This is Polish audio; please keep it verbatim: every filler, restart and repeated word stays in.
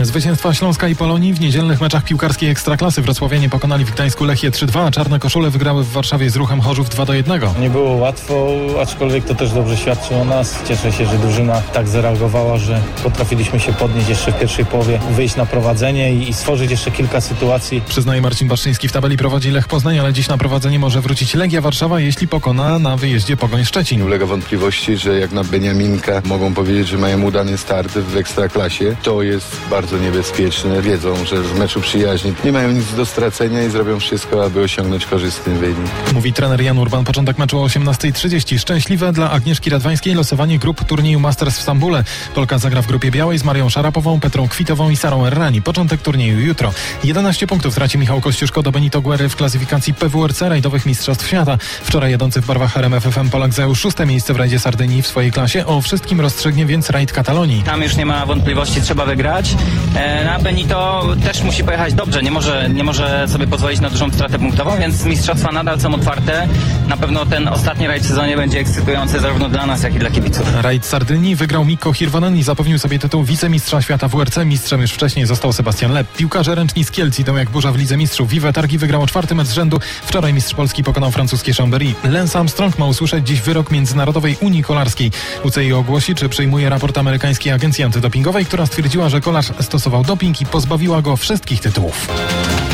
Zwycięstwa Śląska i Polonii w niedzielnych meczach piłkarskiej Ekstraklasy wrocławianie pokonali w Gdańsku Lechię trzy dwa, a czarne koszule wygrały w Warszawie z Ruchem Chorzów dwa do jednego. Nie było łatwo, aczkolwiek to też dobrze świadczy o nas. Cieszę się, że drużyna tak zareagowała, że potrafiliśmy się podnieść jeszcze w pierwszej połowie, wyjść na prowadzenie i stworzyć jeszcze kilka sytuacji. Przyznaje Marcin Baszczyński, w tabeli prowadzi Lech Poznań, ale dziś na prowadzenie może wrócić Legia Warszawa, jeśli pokona na wyjeździe Pogoń Szczecin. Nie ulega wątpliwości, że jak na Beniaminka mogą powiedzieć, że mają udany start w Ekstraklasie, to jest bardzo niebezpieczne. Wiedzą, że w meczu przyjaźni nie mają nic do stracenia i zrobią wszystko, aby osiągnąć korzystny wynik. Mówi trener Jan Urban. Początek meczu o osiemnastej trzydzieści. Szczęśliwe dla Agnieszki Radwańskiej losowanie grup turnieju Masters w Stambule. Polka zagra w grupie białej z Marią Szarapową, Petrą Kwitową i Sarą Errani. Początek turnieju jutro. jedenaście punktów traci Michał Kościuszko do Benito Guerry w klasyfikacji P W R C rajdowych Mistrzostw Świata. Wczoraj jadący w barwach R M F F M Polak zajął szóste miejsce w rajdzie Sardynii w swojej klasie. O wszystkim rozstrzygnie więc rajd Katalonii. Tam już nie ma wątpliwości, trzeba wygrać. E, na Benito też musi pojechać dobrze. Nie może, nie może sobie pozwolić na dużą stratę punktową, więc mistrzostwa nadal są otwarte. Na pewno ten ostatni rajd w sezonie będzie ekscytujący zarówno dla nas, jak i dla kibiców. Rajd Sardynii wygrał Mikko Hirvonen i zapewnił sobie tytuł wicemistrza świata w W R C. Mistrzem już wcześniej został Sebastian Leb. Piłkarze ręczni z Kielc idą jak burza w Lidze Mistrzów. Vive Targi wygrał czwarty mecz z rzędu. Wczoraj mistrz Polski pokonał francuskie Chambéry. Lance Armstrong ma usłyszeć dziś wyrok Międzynarodowej Unii Kolarskiej. U C I ogłosi, czy przyjmuje raport amerykańskiej agencji antydopingowej, która stwierdziła, że kolarz stosował doping i pozbawiła go wszystkich tytułów.